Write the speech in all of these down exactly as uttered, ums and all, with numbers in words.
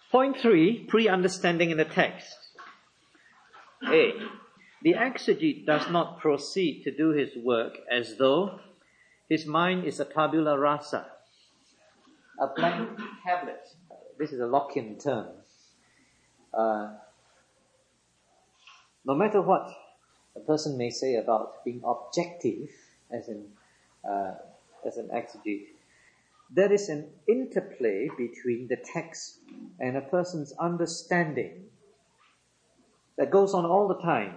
Point three, pre-understanding in the text. A. The exegete does not proceed to do his work as though his mind is a tabula rasa, a blank tablet. This is a Lockean term. Uh, no matter what a person may say about being objective as an uh, as an exegete, there is an interplay between the text and a person's understanding that goes on all the time.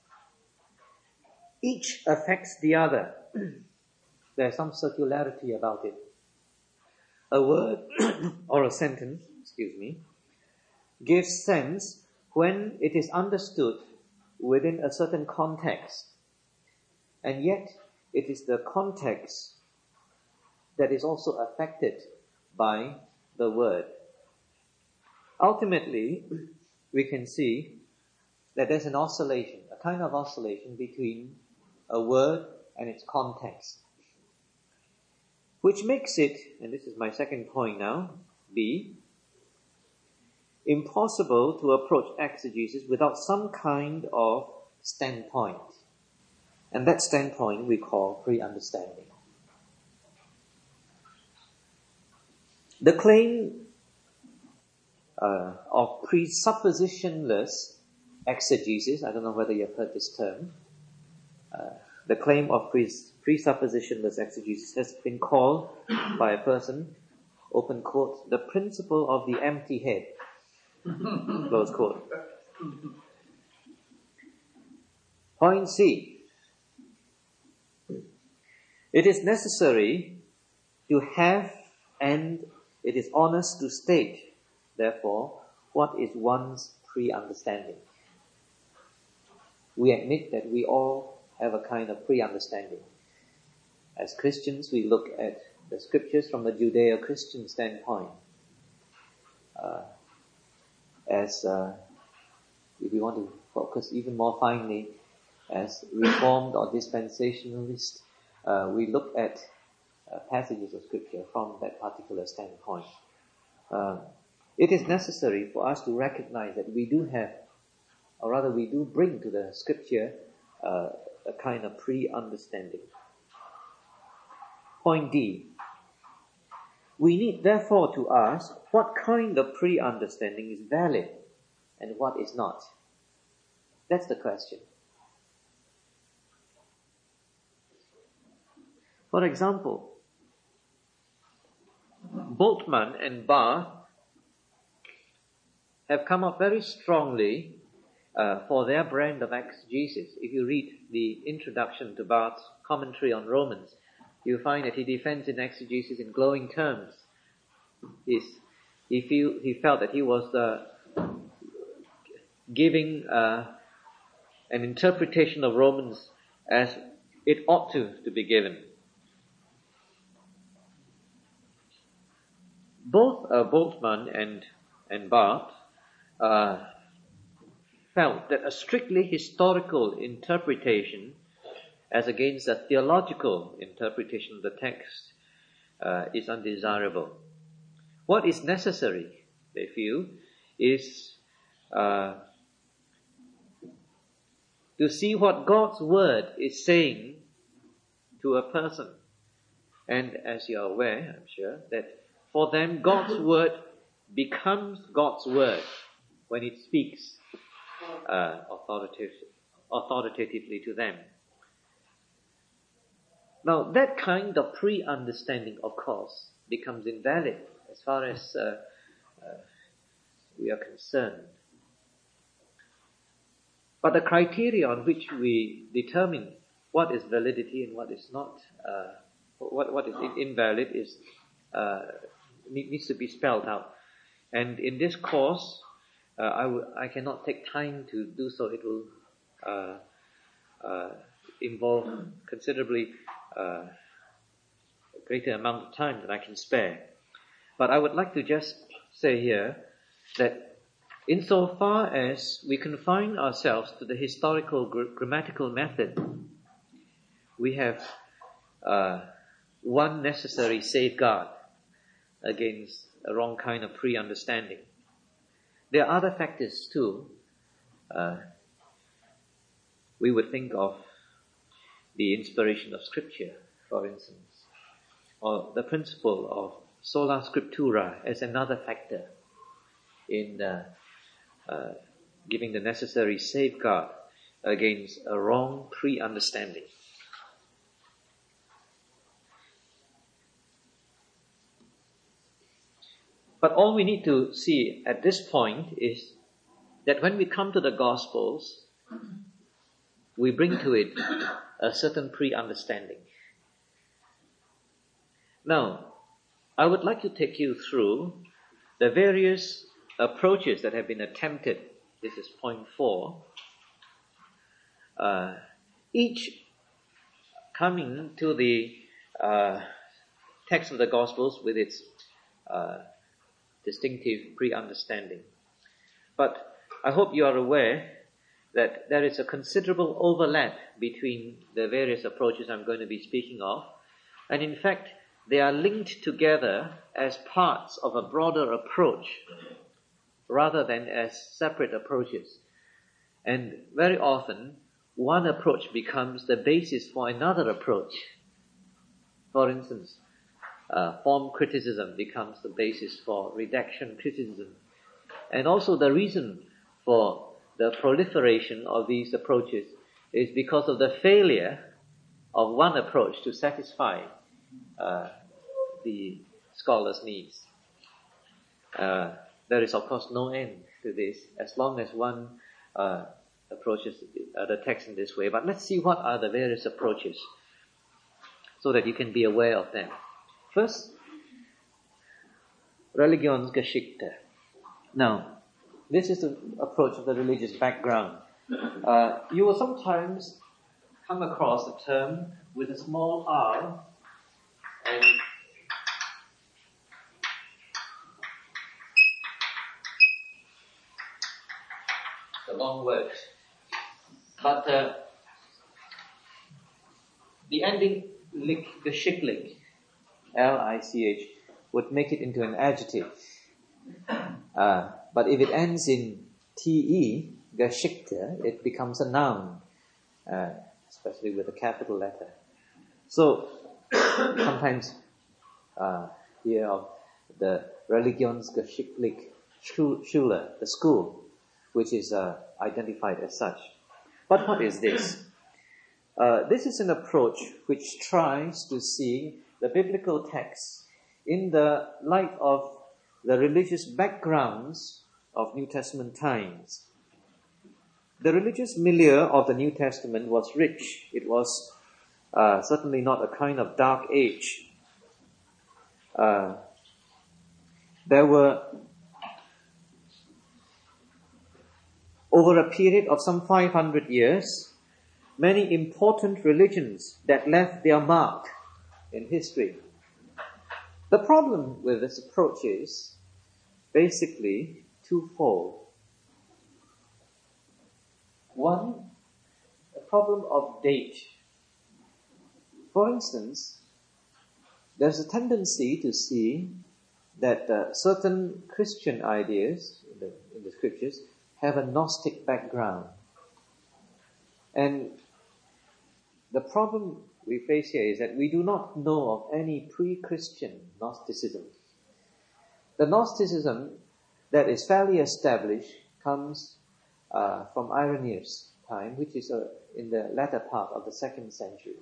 Each affects the other. There's some circularity about it. A word or a sentence, excuse me, gives sense when it is understood within a certain context. And yet, it is the context that is also affected by the word. Ultimately, we can see that there's an oscillation, a kind of oscillation between a word and its context, which makes it, and this is my second point now, B, impossible to approach exegesis without some kind of standpoint. And that standpoint we call pre-understanding. The claim uh, of presuppositionless exegesis, I don't know whether you've heard this term, uh, the claim of pres- presuppositionless exegesis has been called by a person, open quote, the principle of the empty head, close quote. Point C. It is necessary to have, and it is honest to state, therefore, what is one's pre-understanding. We admit that we all have a kind of pre-understanding. As Christians, we look at the scriptures from the Judeo-Christian standpoint. Uh, as, uh, if we want to focus even more finely, as Reformed or Dispensationalist, uh, we look at uh, passages of scripture from that particular standpoint. Uh, it is necessary for us to recognize that we do have, or rather we do bring to the scripture uh, a kind of pre-understanding. Point D. We need therefore to ask what kind of pre-understanding is valid and what is not. That's the question. For example, Bultmann and Barth have come up very strongly uh, for their brand of exegesis. If you read the introduction to Barth's commentary on Romans, you find that he defends in exegesis in glowing terms. He's, he, feel, he felt that he was uh, giving uh, an interpretation of Romans as it ought to, to be given. Both uh, Bultmann and, and Barth uh, felt that a strictly historical interpretation as against a theological interpretation of the text uh, is undesirable. What is necessary, they feel, is uh, to see what God's word is saying to a person. And as you are aware, I'm sure, that for them, God's word becomes God's word when it speaks uh, authoritative, authoritatively to them. Now, that kind of pre-understanding, of course, becomes invalid as far as uh, uh, we are concerned. But the criteria on which we determine what is validity and what is not, uh, what what is invalid, is uh, needs to be spelled out. And in this course, uh, I, w- I cannot take time to do so. It will uh, uh, involve considerably uh, a greater amount of time than I can spare. But I would like to just say here that insofar as we confine ourselves to the historical gr- grammatical method, we have uh, one necessary safeguard against a wrong kind of pre-understanding. there are other factors too. Uh, we would think of the inspiration of Scripture, for instance, or the principle of sola scriptura as another factor in uh, uh, giving the necessary safeguard against a wrong pre-understanding. But all we need to see at this point is that when we come to the Gospels, we bring to it a certain pre-understanding. Now, I would like to take you through the various approaches that have been attempted. This is point four. Uh, each coming to the uh, text of the Gospels with its uh, distinctive pre-understanding. But I hope you are aware that there is a considerable overlap between the various approaches I'm going to be speaking of, and in fact, they are linked together as parts of a broader approach rather than as separate approaches. And very often, one approach becomes the basis for another approach. For instance, uh, form criticism becomes the basis for redaction criticism. And also the reason for the proliferation of these approaches is because of the failure of one approach to satisfy uh, the scholar's needs. Uh, there is, of course, no end to this as long as one uh, approaches uh, the text in this way. But let's see what are the various approaches so that you can be aware of them. First, Religionsgeschichte. Now, this is the approach of the religious background. Uh, you will sometimes come across a term with a small r and a long word. But uh, the ending lich, geschichtlich, L I C H, would make it into an adjective. Uh, but if it ends in T E, Geschichte, it becomes a noun, uh, especially with a capital letter. So, sometimes uh, hear of the Religionsgeschichtliche Schule, the school, which is uh, identified as such. But what is this? Uh, this is an approach which tries to see the biblical text in the light of the religious backgrounds of New Testament times. The religious milieu of the New Testament was rich. It was uh, certainly not a kind of dark age. Uh, there were, over a period of some five hundred years, many important religions that left their mark in history. The problem with this approach is basically twofold. One, a problem of date. For instance, there's a tendency to see that uh, certain Christian ideas in the, in the scriptures have a Gnostic background. And the problem we face here is that we do not know of any pre-Christian Gnosticism. The Gnosticism that is fairly established comes uh, from Irenaeus' time, which is uh, in the latter part of the second century.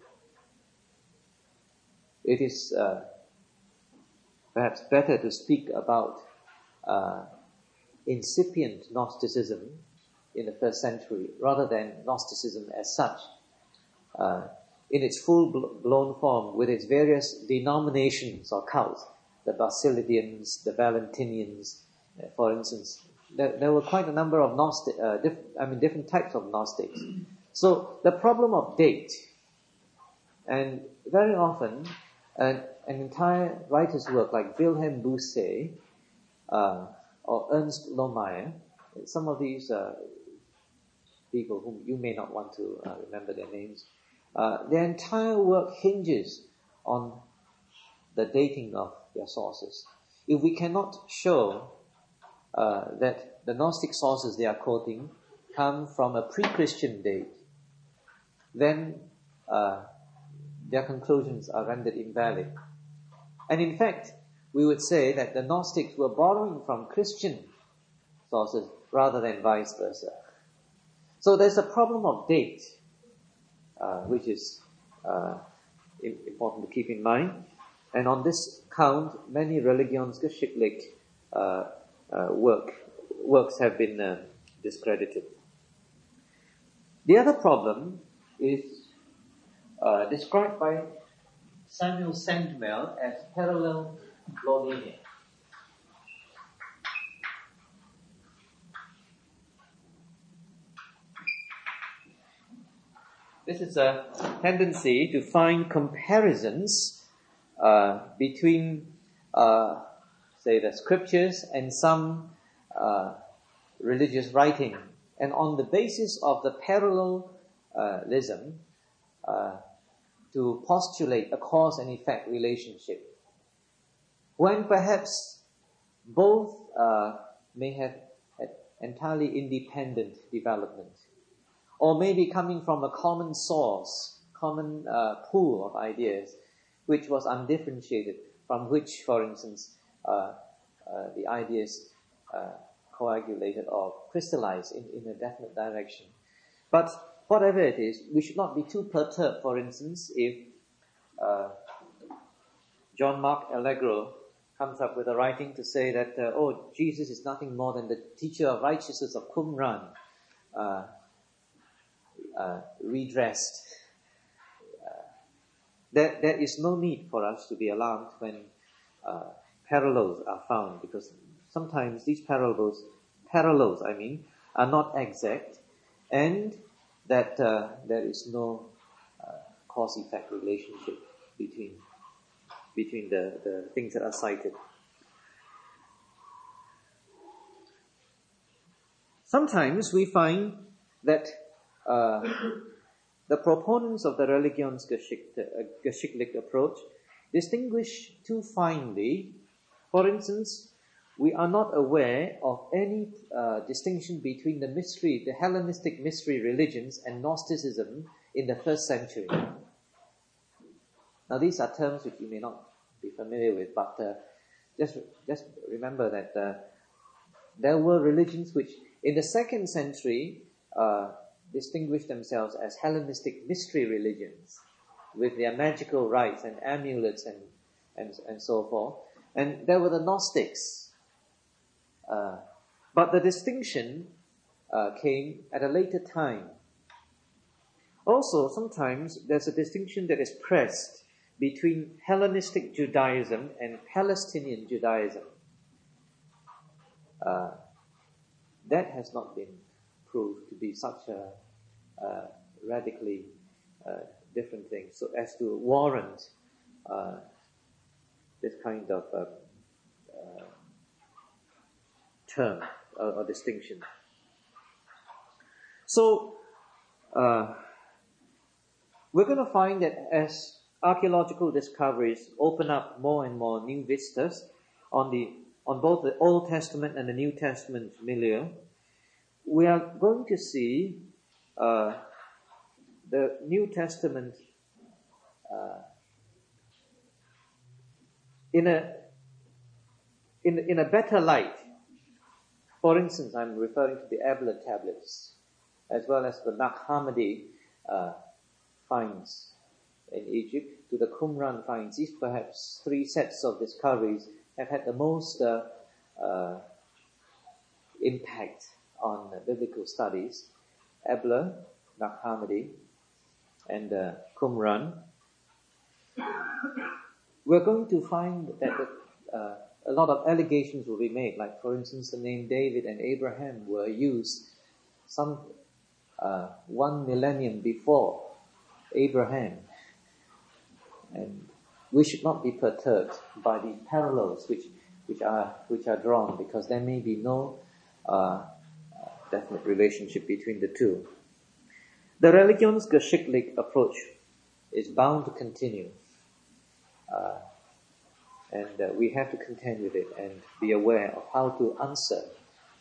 It is uh, perhaps better to speak about uh, incipient Gnosticism in the first century rather than Gnosticism as such, uh, in its full-blown form with its various denominations or cults, the Basilidians, the Valentinians, uh, for instance. There, there were quite a number of Gnostic, uh, diff, I mean different types of Gnostics. So the problem of date, and very often an, an entire writer's work like Wilhelm Bucer uh, or Ernst Lohmeyer, some of these uh, people whom you may not want to uh, remember their names, uh, their entire work hinges on the dating of their sources. If we cannot show uh, that the Gnostic sources they are quoting come from a pre-Christian date, then uh, their conclusions are rendered invalid. And in fact, we would say that the Gnostics were borrowing from Christian sources rather than vice versa. So there's a problem of date, uh, which is uh, important to keep in mind. And on this count, many Religionsgeschichtlich uh, uh, work, works have been uh, discredited. The other problem is uh, described by Samuel Sandmel as parallel logenia. This is a tendency to find comparisons uh, between, uh, say, the scriptures and some uh, religious writing, and on the basis of the parallelism, uh, to postulate a cause and effect relationship, when perhaps both uh, may have had entirely independent development, or maybe coming from a common source, common uh, pool of ideas, which was undifferentiated, from which, for instance, uh, uh, the ideas uh, coagulated or crystallized in, in a definite direction. But whatever it is, we should not be too perturbed, for instance, if uh, John Mark Allegro comes up with a writing to say that, uh, oh, Jesus is nothing more than the teacher of righteousness of Qumran, uh, uh, redressed. Uh, there, there is no need for us to be alarmed when uh, parallels are found, because sometimes these parallels, parallels, I mean, are not exact, and that uh, there is no uh, cause-effect relationship between between the, the things that are cited. Sometimes we find that uh, the proponents of the Religionsgeschichtlich approach distinguish too finely. For instance, we are not aware of any uh, distinction between the mystery, the Hellenistic mystery religions and Gnosticism in the first century. Now, these are terms which you may not be familiar with, but uh, just just remember that uh, there were religions which, in the second century, uh, distinguished themselves as Hellenistic mystery religions, with their magical rites and amulets and and, and so forth. And there were the Gnostics. Uh, but the distinction uh, came at a later time. Also, sometimes there's a distinction that is pressed between Hellenistic Judaism and Palestinian Judaism. Uh, that has not been proved to be such a uh, radically uh, different thing, so as to warrant uh, this kind of uh, uh, term or, or distinction. So, uh, we're going to find that as archaeological discoveries open up more and more new vistas on the on both the Old Testament and the New Testament milieu, we are going to see uh, the New Testament uh, in a in in a better light. For instance, I'm referring to the Ebla tablets, as well as the Nag Hammadi uh, finds in Egypt, to the Qumran finds. These perhaps three sets of discoveries have had the most uh, uh, impact on uh, biblical studies. Ebla, Nag Hammadi, and uh, Qumran. We're going to find that the, uh, a lot of allegations will be made, like, for instance, the name David and Abraham were used some uh, one millennium before Abraham. And we should not be perturbed by the parallels which which are which are drawn, because there may be no uh, definite relationship between the two. The Religionsgeschichtlich approach is bound to continue, uh, and uh, we have to contend with it and be aware of how to answer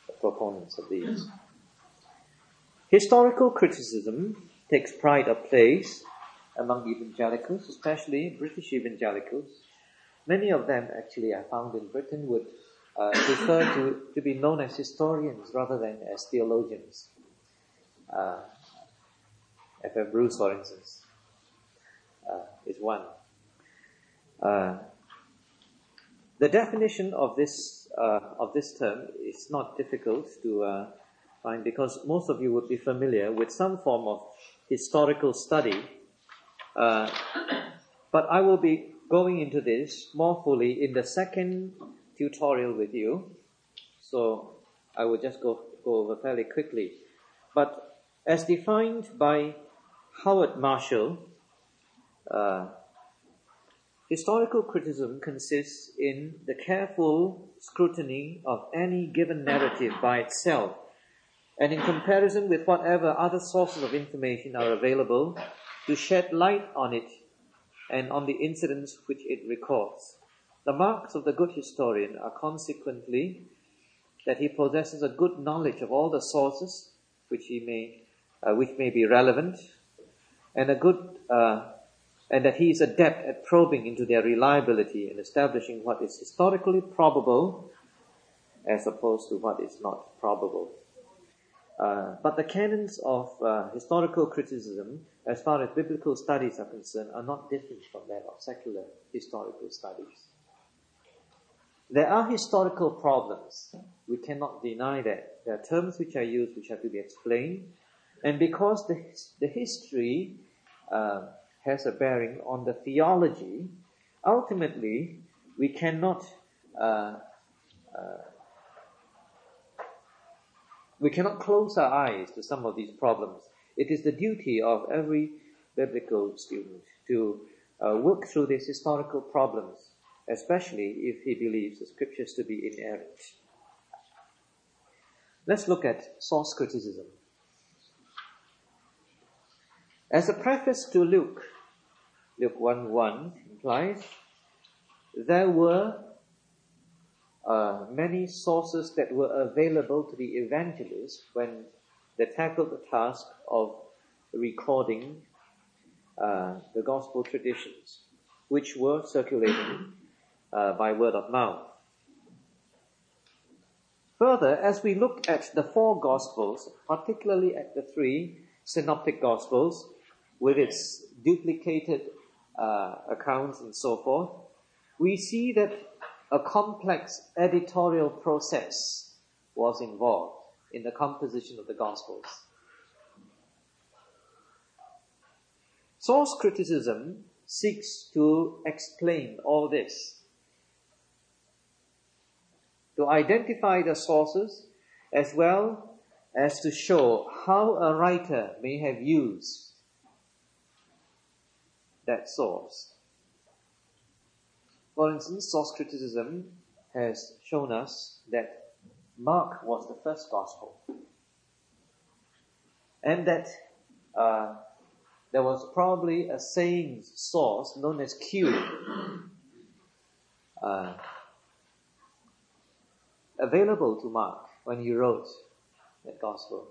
the proponents of these. Historical criticism takes pride of place among evangelicals, especially British evangelicals. Many of them actually I found in Britain would uh, prefer to, to be known as historians rather than as theologians. Uh, F F Bruce, for instance, uh, is one. Uh, the definition of this uh, of this term is not difficult to uh, find because most of you would be familiar with some form of historical study. Uh, but I will be going into this more fully in the second tutorial with you. So I will just go, go over fairly quickly. But as defined by Howard Marshall, uh, historical criticism consists in the careful scrutiny of any given narrative by itself, and in comparison with whatever other sources of information are available, to shed light on it and on the incidents which it records. The marks of the good historian are consequently that he possesses a good knowledge of all the sources which he may, uh, which may be relevant, and a good, uh, and that he is adept at probing into their reliability and establishing what is historically probable as opposed to what is not probable. Uh, but the canons of uh, historical criticism, as far as biblical studies are concerned, are not different from that of secular historical studies. There are historical problems. We cannot deny that. There are terms which are used which have to be explained. And because the, the history uh, has a bearing on the theology, ultimately we cannot uh, uh, We cannot close our eyes to some of these problems. It is the duty of every biblical student to uh, work through these historical problems, especially if he believes the scriptures to be inerrant. Let's look at source criticism. As a preface to Luke, Luke one one implies, there were Uh, many sources that were available to the evangelists when they tackled the task of recording uh, the gospel traditions, which were circulating uh, by word of mouth. Further, as we look at the four gospels, particularly at the three synoptic gospels, with its duplicated uh, accounts and so forth, we see that a complex editorial process was involved in the composition of the Gospels. Source criticism seeks to explain all this, to identify the sources as well as to show how a writer may have used that source. For instance, source criticism has shown us that Mark was the first gospel, and that uh, there was probably a saying source known as Q uh, available to Mark when he wrote that gospel.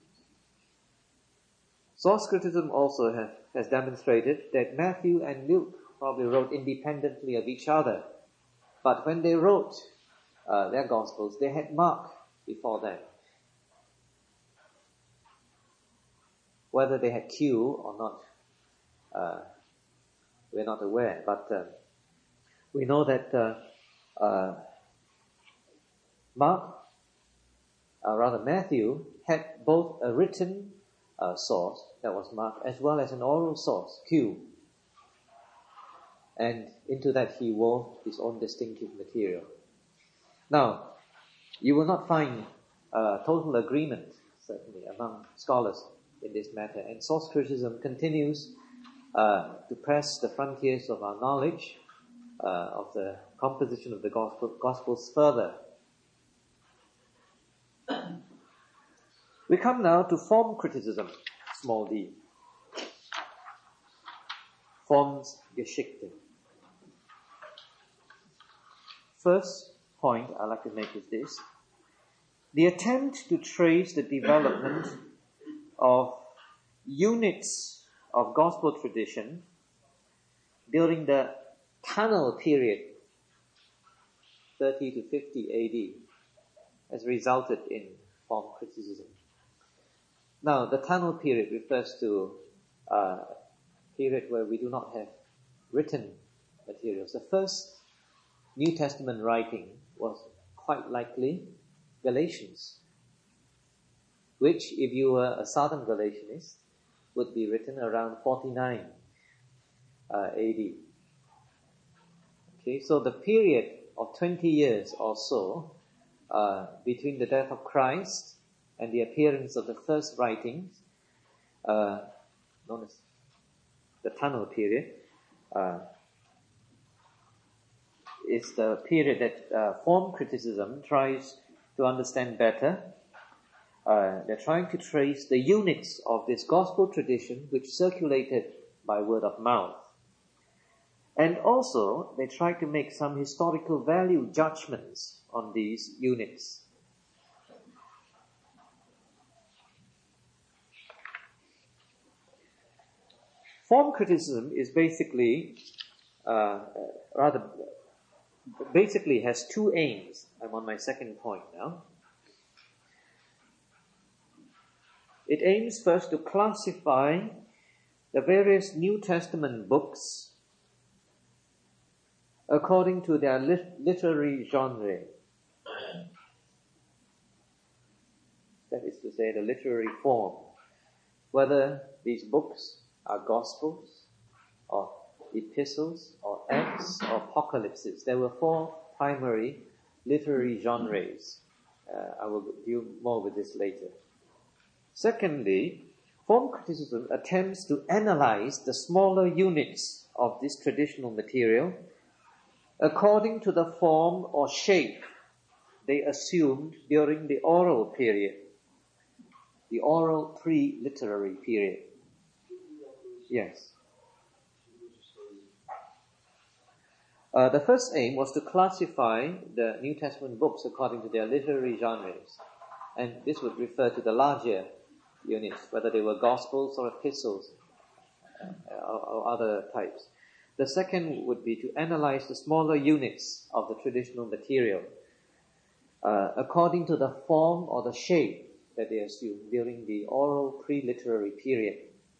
Source criticism also have, has demonstrated that Matthew and Luke probably wrote independently of each other. But when they wrote uh, their Gospels, they had Mark before them. Whether they had Q or not, uh, we're not aware. But uh, we know that uh, uh, Mark, uh, rather Matthew, had both a written uh, source, that was Mark, as well as an oral source, Q. And into that he wove his own distinctive material. Now, you will not find uh, total agreement, certainly, among scholars in this matter. And source criticism continues uh, to press the frontiers of our knowledge uh, of the composition of the gospel, Gospels further. We come now to form criticism, small d. Formsgeschichte. First point I'd like to make is this. the attempt to trace the development of units of gospel tradition during the tunnel period, thirty to fifty A D, has resulted in form criticism. Now, the tunnel period refers to a period where we do not have written materials. The first New Testament writing was quite likely Galatians, which, if you were a Southern Galatianist, would be written around forty-nine uh, A D. Okay, so the period of twenty years or so uh, between the death of Christ and the appearance of the first writings, uh, known as the tunnel period, uh, is the period that uh, form criticism tries to understand better. Uh, they're trying to trace the units of this gospel tradition which circulated by word of mouth. And also, they try to make some historical value judgments on these units. Form criticism is basically, uh, rather, basically has two aims. I'm on my second point now. It aims first to classify the various New Testament books according to their lit- literary genre. That is to say, the literary form. Whether these books are Gospels, or Epistles, or Acts, or Apocalypses. There were four primary literary genres. Uh, I will deal more with this later. Secondly, form criticism attempts to analyze the smaller units of this traditional material according to the form or shape they assumed during the oral period, the oral pre-literary period. Yes. Uh, the first aim was to classify the New Testament books according to their literary genres. And this would refer to the larger units, whether they were Gospels or Epistles uh, or, or other types. The second would be to analyze the smaller units of the traditional material uh, according to the form or the shape that they assumed during the oral pre-literary period.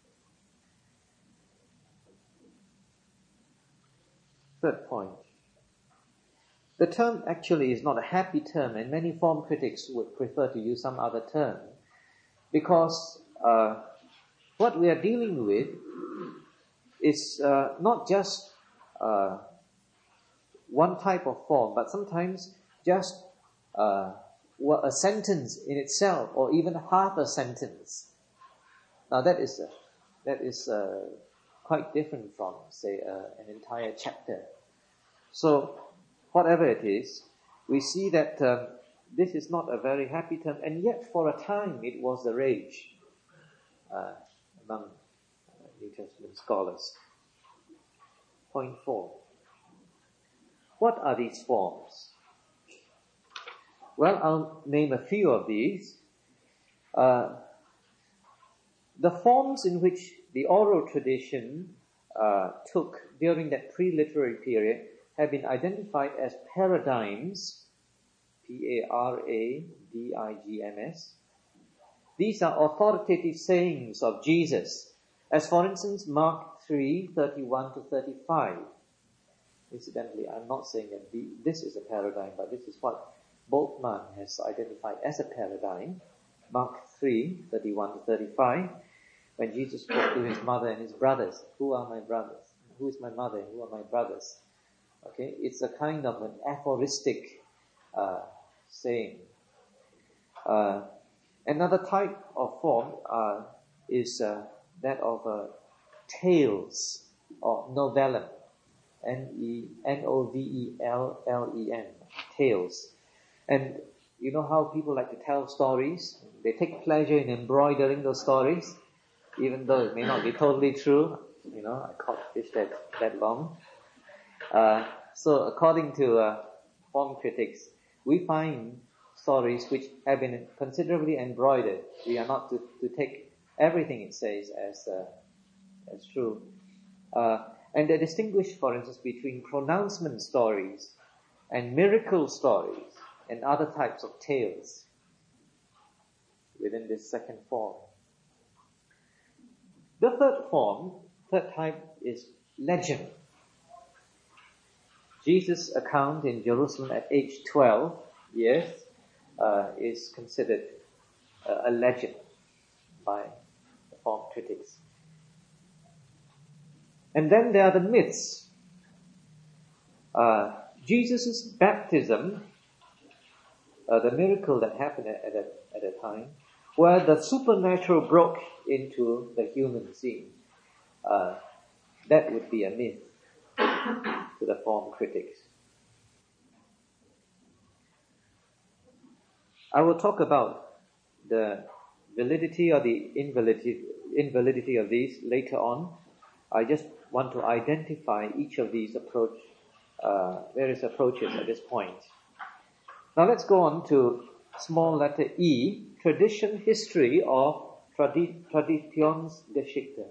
Third point. The term actually is not a happy term, and many form critics would prefer to use some other term, because uh, what we are dealing with is uh, not just uh, one type of form, but sometimes just uh, a sentence in itself, or even half a sentence. Now that is uh, that is uh, quite different from, say, uh, an entire chapter. So, whatever it is, we see that um, this is not a very happy term, and yet for a time it was the rage uh, among uh, New Testament scholars. Point four. What are these forms? Well, I'll name a few of these. Uh, the forms in which the oral tradition uh, took during that pre-literary period have been identified as paradigms, P A R A D I G M S. These are authoritative sayings of Jesus, as for instance, Mark three, thirty-one to thirty-five. Incidentally, I'm not saying that the, this is a paradigm, but this is what Bultmann has identified as a paradigm. Mark three, thirty-one to thirty-five, when Jesus spoke to his mother and his brothers. Who are my brothers? Who is my mother and who are my brothers? Okay, it's a kind of an aphoristic uh, saying. Uh, another type of form uh, is uh, that of uh, tales or novellum, N E N O V E L L E N, tales. And you know how people like to tell stories? They take pleasure in embroidering those stories, even though it may not be totally true. You know, I caught fish that, that long. Uh, so according to uh, form critics, we find stories which have been considerably embroidered. We are not to, to take everything it says as uh, as true. Uh, and they distinguish, for instance, between pronouncement stories and miracle stories and other types of tales within this second form. The third form, third type, is legend. Jesus' account in Jerusalem at age twelve years uh, is considered uh, a legend by the form critics. And then there are the myths. Uh, Jesus' baptism, uh, the miracle that happened at, at, a, at a time, where the supernatural broke into the human scene, uh, that would be a myth to the form critics. I will talk about the validity or the invalidity, invalidity of these later on. I just want to identify each of these approach, uh, various approaches at this point. Now let's go on to small letter E, tradition, history, or tradi- Traditionsgeschichte.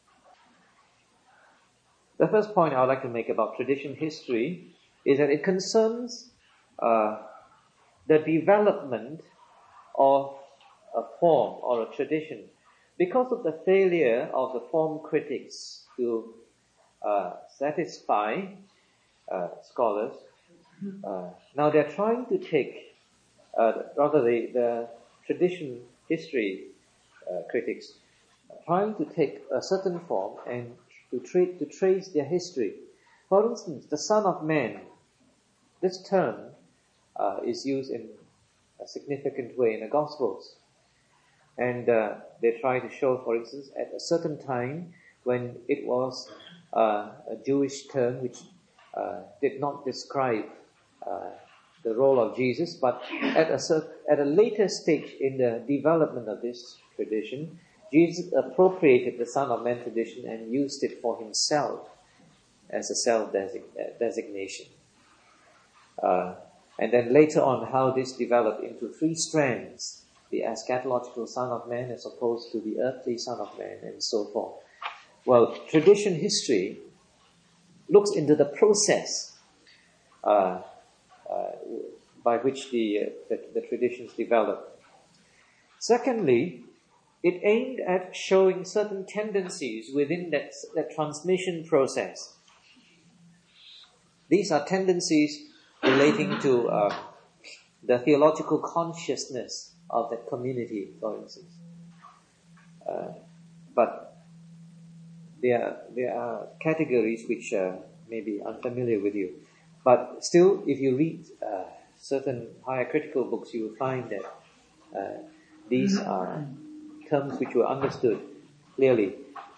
The first point I would like to make about tradition history is that it concerns uh, the development of a form or a tradition because of the failure of the form critics to uh, satisfy uh, scholars. Uh, now they're trying to take, uh, rather the, the tradition history uh, critics, are trying to take a certain form and to, tra- to trace their history. For instance, the Son of Man, this term uh, is used in a significant way in the Gospels. And uh, they try to show, for instance, at a certain time when it was uh, a Jewish term which uh, did not describe uh, the role of Jesus, but at a, cert- at a later stage in the development of this tradition, Jesus appropriated the Son of Man tradition and used it for himself as a self-designation. Uh, and then later on, how this developed into three strands: the eschatological Son of Man as opposed to the earthly Son of Man, and so forth. Well, tradition history looks into the process uh, uh, by which the, uh, the, the traditions develop. Secondly, it aimed at showing certain tendencies within that, that transmission process. These are tendencies relating to uh, the theological consciousness of that community, for instance. Uh, but there are, there are categories which uh, may be unfamiliar with you. But still, if you read uh, certain higher critical books, you will find that uh, these are terms which were understood clearly.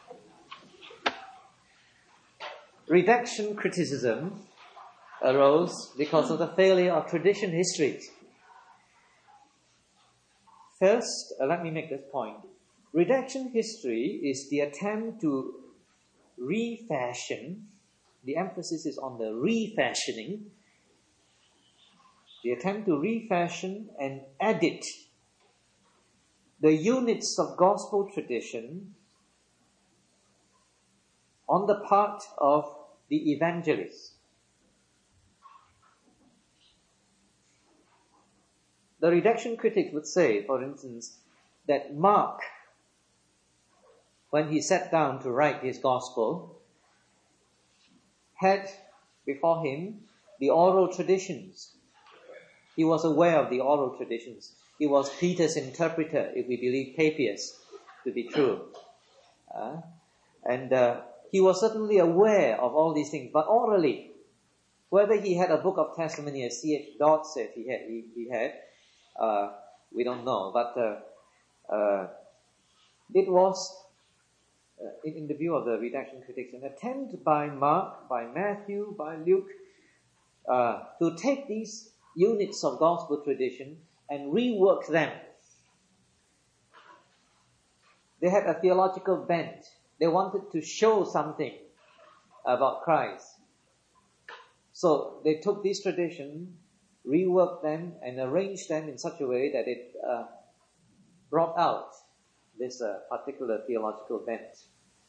Redaction criticism arose because of the failure of tradition history. First, uh, let me make this point. Redaction history is the attempt to refashion, the emphasis is on the refashioning, the attempt to refashion and edit the units of gospel tradition on the part of the evangelists. The redaction critics would say, for instance, that Mark, when he sat down to write his gospel, had before him the oral traditions. He was aware of the oral traditions. He was Peter's interpreter, if we believe Papias to be true. Uh, and uh, he was certainly aware of all these things, but orally. Whether he had a book of testimony, as C H Dodd said he had, he, he had, uh, we don't know. But uh, uh, it was, uh, in, in the view of the redaction critics, an attempt by Mark, by Matthew, by Luke, uh, to take these units of gospel tradition and rework them. They had a theological bent. They wanted to show something about Christ. So they took this tradition, reworked them and arranged them in such a way that it uh, brought out this uh, particular theological bent.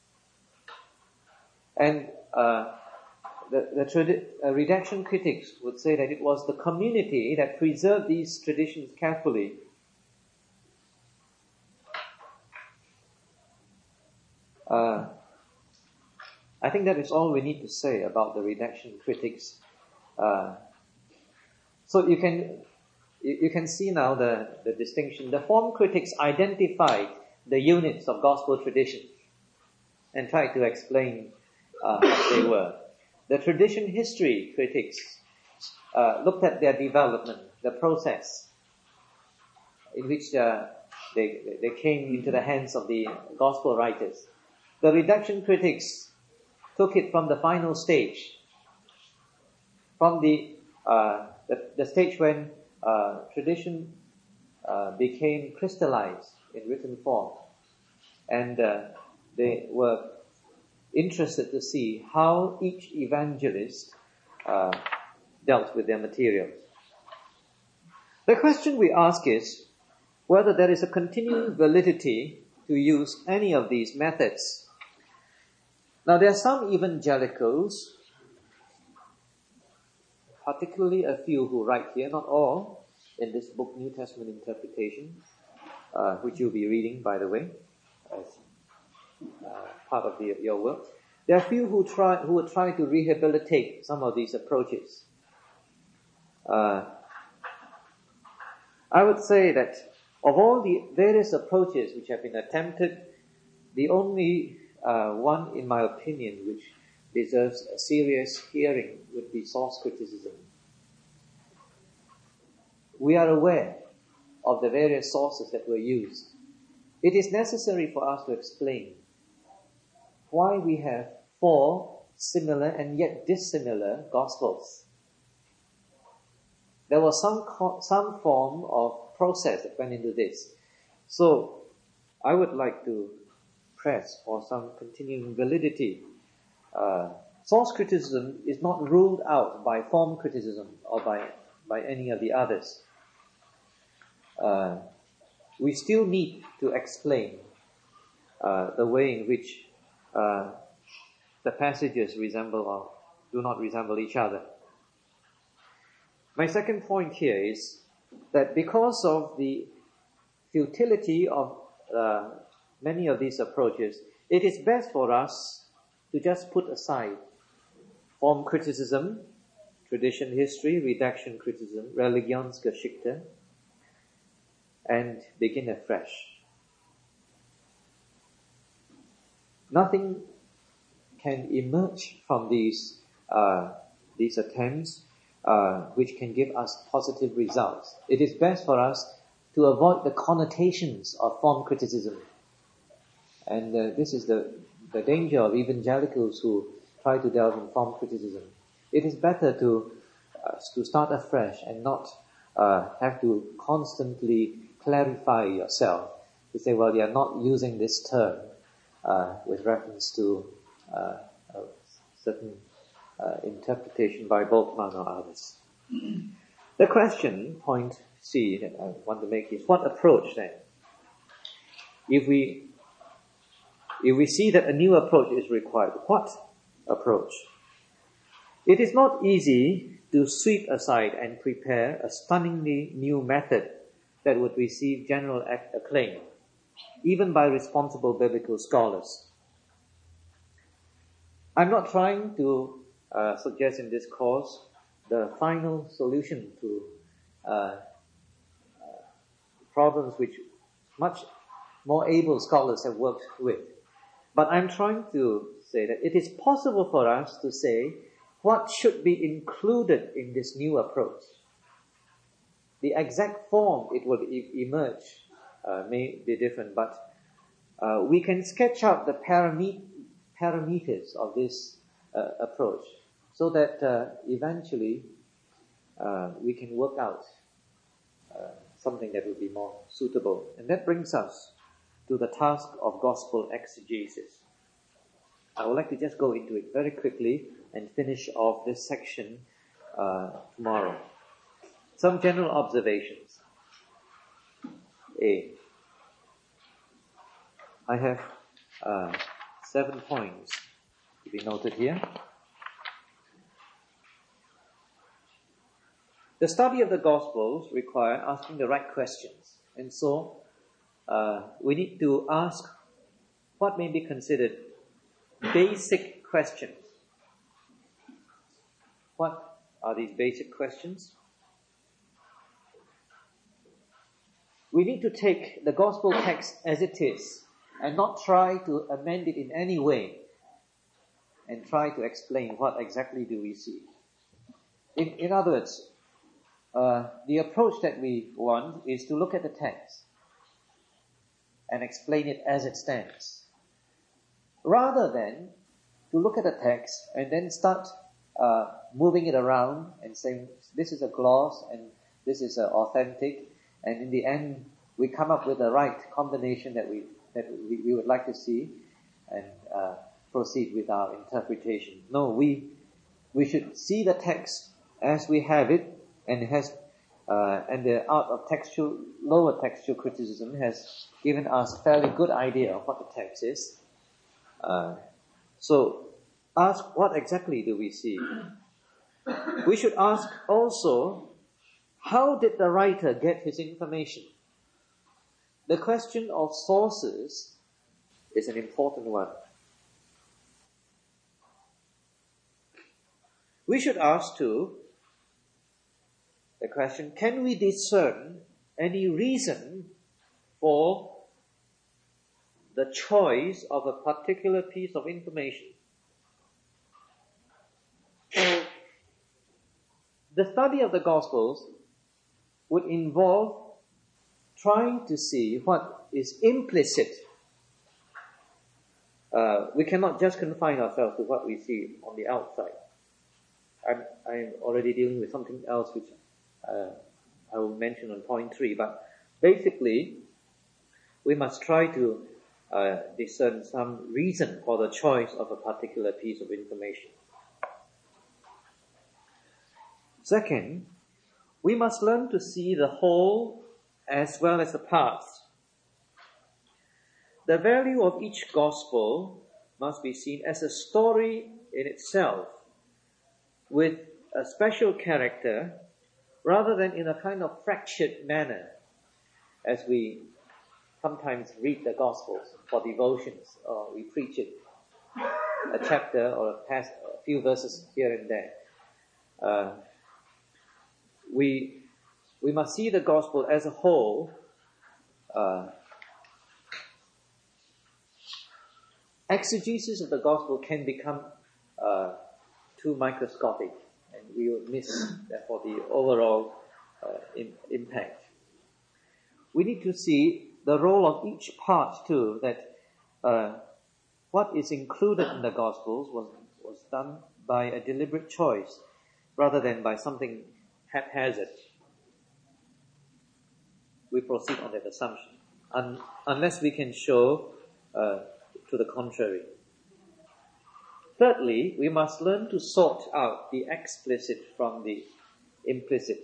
And uh, the, the tradi- uh, redaction critics would say that it was the community that preserved these traditions carefully. Uh, I think that is all we need to say about the redaction critics. Uh, so you can you, you can see now the, the distinction. The form critics identified the units of gospel tradition and tried to explain uh, what they were. The tradition history critics uh, looked at their development, the process in which uh, they they came into the hands of the gospel writers. The redaction critics took it from the final stage, from the uh, the, the stage when uh, tradition uh, became crystallized in written form, and uh, they were interested to see how each evangelist uh, dealt with their materials. The question we ask is whether there is a continuing validity to use any of these methods. Now, there are some evangelicals, particularly a few who write here, not all, in this book, New Testament Interpretation, uh, which you'll be reading, by the way, as uh, part of the, your work. There are a few who try who will try to rehabilitate some of these approaches. Uh, I would say that of all the various approaches which have been attempted, the only uh, one, in my opinion, which deserves a serious hearing would be source criticism. We are aware of the various sources that were used. It is necessary for us to explain why we have four similar and yet dissimilar Gospels. There was some co- some form of process that went into this. So, I would like to press for some continuing validity. Uh, source criticism is not ruled out by form criticism or by, by any of the others. Uh, we still need to explain uh, the way in which uh, the passages resemble or do not resemble each other. My second point here is that because of the futility of uh, many of these approaches, it is best for us to just put aside form criticism, tradition history, redaction criticism, Religionsgeschichte, and begin afresh. Nothing can emerge from these uh, these attempts uh, which can give us positive results. It is best for us to avoid the connotations of form criticism. And uh, this is the, the danger of evangelicals who try to delve in form criticism. It is better to uh, to start afresh and not uh, have to constantly clarify yourself. To say, well, you are not using this term uh, with reference to uh, a certain uh, interpretation by Bultmann or others. The question, point C, that I want to make is, what approach then? If we If we see that a new approach is required, what approach? It is not easy to sweep aside and prepare a stunningly new method that would receive general acclaim, even by responsible biblical scholars. I'm not trying to uh, suggest in this course the final solution to uh, uh, problems which much more able scholars have worked with. But I'm trying to say that it is possible for us to say what should be included in this new approach. The exact form it will e- emerge uh, may be different, but uh, we can sketch out the paramet- parameters of this uh, approach so that uh, eventually uh, we can work out uh, something that will be more suitable. And that brings us to the task of gospel exegesis. I would like to just go into it very quickly and finish off this section uh, tomorrow. Some general observations. A. I have uh, seven points to be noted here. The study of the Gospels require asking the right questions. And so, uh, we need to ask what may be considered basic questions. What are these basic questions? We need to take the Gospel text as it is and not try to amend it in any way and try to explain what exactly do we see. In, in other words, Uh, the approach that we want is to look at the text and explain it as it stands, rather than to look at the text and then start uh, moving it around and saying this is a gloss and this is uh, authentic, and in the end we come up with the right combination that we that we, we would like to see and uh, proceed with our interpretation. No, we we should see the text as we have it. And it has, uh, and the art of textual, lower textual criticism has given us a fairly good idea of what the text is. Uh, so, ask what exactly do we see? We should ask also, how did the writer get his information? The question of sources is an important one. We should ask too, the question, can we discern any reason for the choice of a particular piece of information? The study of the Gospels would involve trying to see what is implicit. Uh, we cannot just confine ourselves to what we see on the outside. I'm, I'm already dealing with something else which Uh, I will mention on point three, but basically, we must try to uh, discern some reason for the choice of a particular piece of information. Second, we must learn to see the whole as well as the parts. The value of each gospel must be seen as a story in itself, with a special character, rather than in a kind of fractured manner, as we sometimes read the Gospels for devotions, or we preach it, a chapter or a, past, a few verses here and there. Uh, we we must see the Gospel as a whole. Uh, exegesis of the Gospel can become uh, too microscopic, and we will miss, therefore, the overall uh, in, impact. We need to see the role of each part too, that uh, what is included in the Gospels was, was done by a deliberate choice, rather than by something haphazard. We proceed on that assumption, un, unless we can show uh, to the contrary. Thirdly, we must learn to sort out the explicit from the implicit.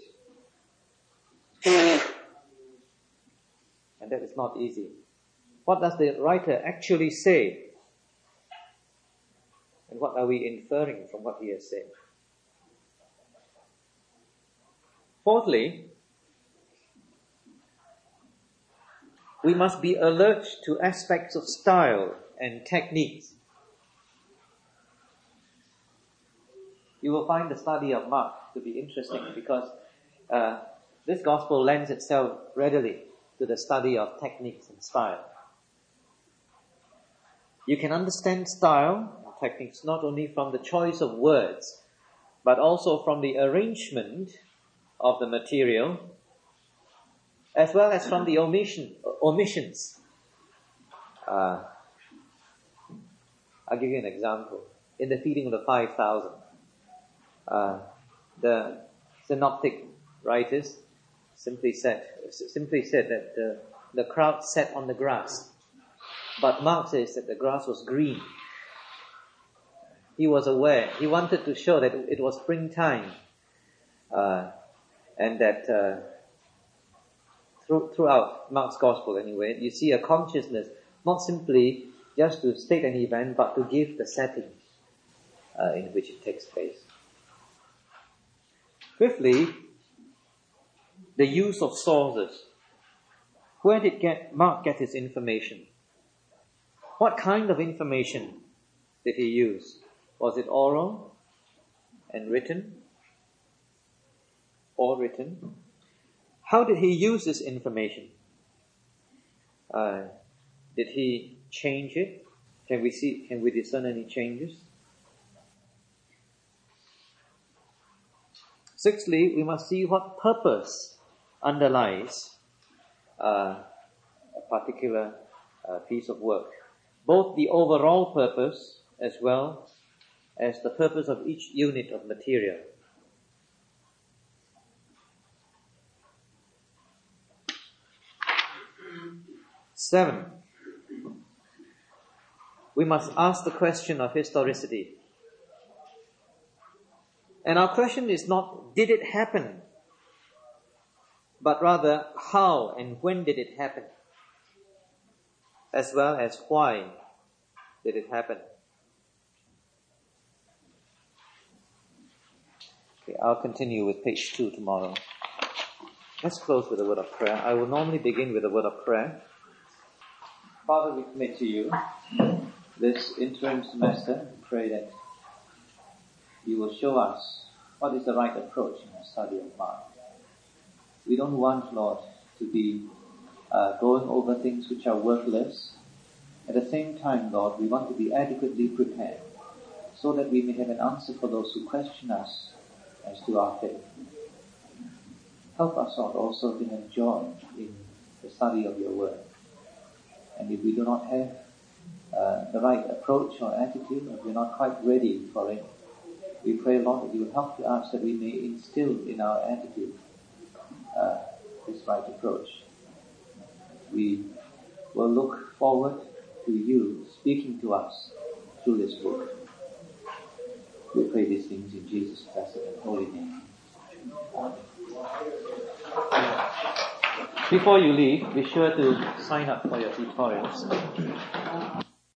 And that is not easy. What does the writer actually say? And what are we inferring from what he has said? Fourthly, we must be alert to aspects of style and techniques. You will find the study of Mark to be interesting because uh, this gospel lends itself readily to the study of techniques and style. You can understand style and techniques not only from the choice of words, but also from the arrangement of the material, as well as from the omission, omissions. Uh, I'll give you an example. In the feeding of the five thousand, uh, the synoptic writers simply said, simply said that the, the crowd sat on the grass. But Mark says that the grass was green. He was aware. He wanted to show that it was springtime. Uh, And that uh, through, throughout Mark's Gospel anyway, you see a consciousness, not simply just to state an event, but to give the setting uh, in which it takes place. Fifthly, the use of sources. Where did get, Mark get his information? What kind of information did he use? Was it oral and written? Or written? How did he use this information? Uh, did he change it? Can we see? Can we discern any changes? Sixthly, we must see what purpose underlies uh, a particular uh, piece of work. Both the overall purpose as well as the purpose of each unit of material. Seven, we must ask the question of historicity. And our question is not, did it happen? But rather, how and when did it happen? As well as why did it happen? Okay, I'll continue with page two tomorrow. Let's close with a word of prayer. I will normally begin with a word of prayer. Father, we commit to you this interim semester. Pray that you will show us what is the right approach in our study of Mark. We don't want, Lord, to be uh, going over things which are worthless. At the same time, Lord, we want to be adequately prepared so that we may have an answer for those who question us as to our faith. Help us, Lord, also to have joy in the study of your word. And if we do not have uh, the right approach or attitude, or we're not quite ready for it, we pray, Lord, that you will help to us that we may instill in our attitude uh, this right approach. We will look forward to you speaking to us through this book. We pray these things in Jesus' blessed and holy name. Amen. Before you leave, be sure to sign up for your tutorials.